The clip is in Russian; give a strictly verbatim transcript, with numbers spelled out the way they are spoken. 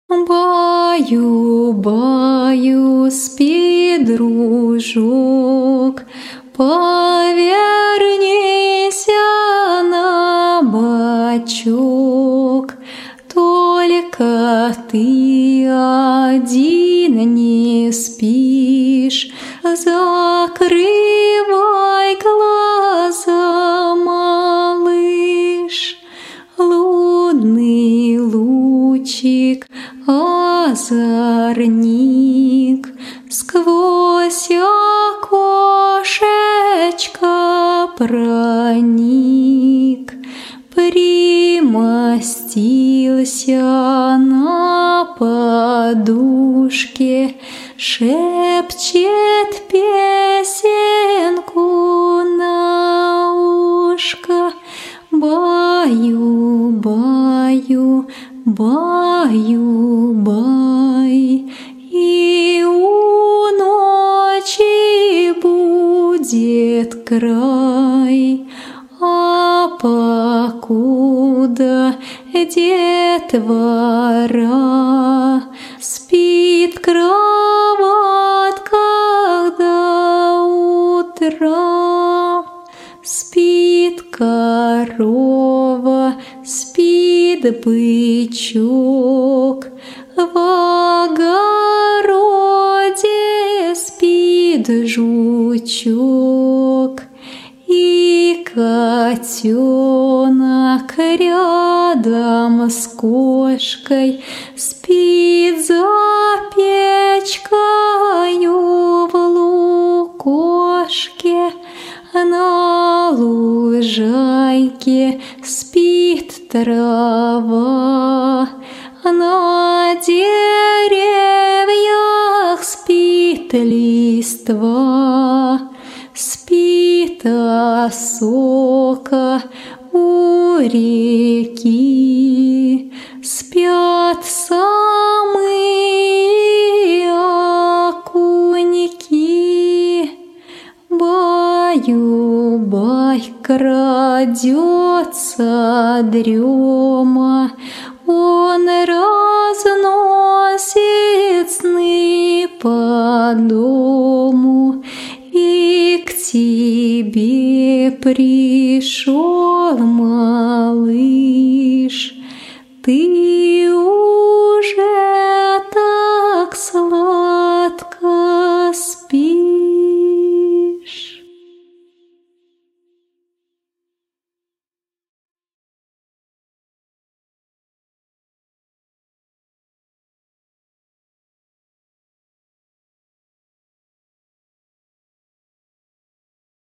Баю-баю, спи, дружок, повернися на бочок. Только ты один не спишь, закрывай глаза, малыш. Лунный лучик, озорник, сквозь окошечко проник, примостился на подушке, шепчет песенку на ушко. Баю-баю, баю-бай, и у ночи будет край. А покуда детвора спит кроватка до утра, спит корова, спит бычок, в огороде спит жучок, и котенок рядом с кошкой спит за печкою в лукошке. На лужайке спит трава, на деревьях спит листва, спит осока у реки, спят самые окуньки. Баю-бай, крадется дрема, он разносит сны по дому, и к тебе пришел